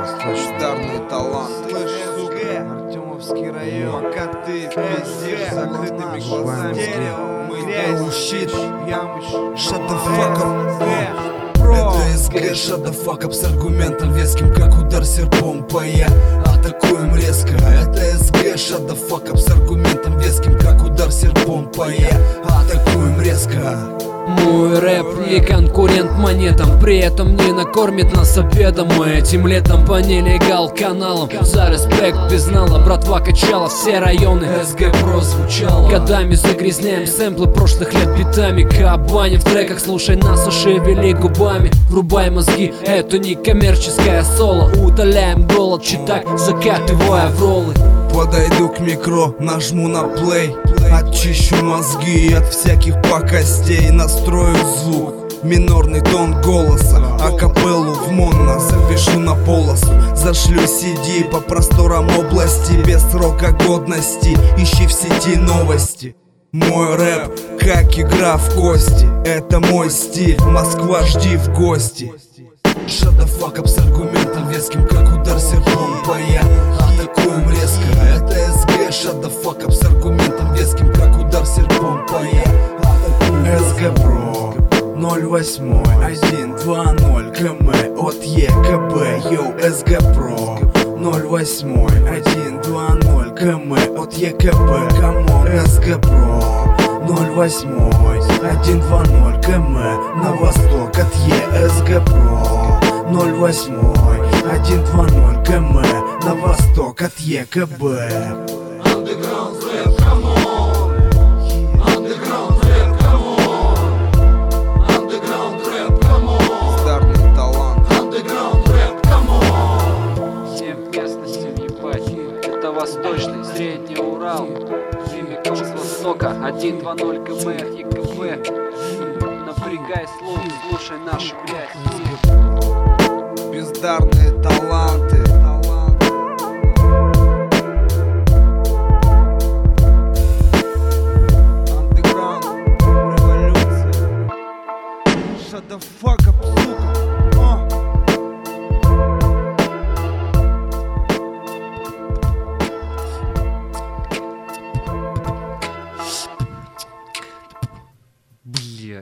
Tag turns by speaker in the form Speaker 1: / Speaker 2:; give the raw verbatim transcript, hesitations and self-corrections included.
Speaker 1: Бездарный талант. Слышь, сука, Артемовский район. Пока ты пиздишь закрытыми глазами, мы здесь.
Speaker 2: Shut the fuck up. Это эс гэ, shut the fuck up, с аргументом веским, как удар серпом по я атакуем резко. Это эс гэ, shut the fuck up, с аргументом веским, как удар серпом по я атакуем резко.
Speaker 3: Мой рэп не конкурент монетам, при этом не накормит нас обедом. Мы этим летом по нелегал каналам за респект безнала. Братва качала все районы, эс гэ прозвучало. Годами загрязняем сэмплы прошлых лет битами. Кабаним в треках, слушай нас и шевели губами. Врубай мозги, это не коммерческое соло. Утоляем голод, читак, закатывая в роллы.
Speaker 2: Подойду к микро, нажму на плей, очищу мозги от всяких пакостей. Настрою звук, минорный тон голоса, акапеллу в моно запишу на полосу. Зашлю си ди по просторам области без срока годности. Ищи в сети новости. Мой рэп, как игра в кости, это мой стиль, Москва, жди в гости. Shut the fuck up, с аргументом веским, как удар серпом по я атакуем резко. Это эс гэ, shut the fuck up, с аргументом веским, как удар серпом по я атакуем резко. эс гэ про ноль восемь один два ноль км от е ка бэ. Йоу, эс гэ про ноль восемь один два ноль км от е ка бэ. Камон, эс гэ про ноль восемь один два ноль км на восток от е. эс гэ про ноль восемь один два ноль км на восток от е ка бэ.
Speaker 4: Underground rap, come on. Underground rap, come on. Underground rap, come on.
Speaker 1: Бездарный талант.
Speaker 4: Underground rap, come on.
Speaker 3: Всем местностям ебать, это восточный, средний Урал. Химикал с востока, один два ноль км от е ка бэ. Напрягай слух, слушай нашу грязь.
Speaker 1: Бездарные таланты. Underground революция. Shut the fuck up, сука.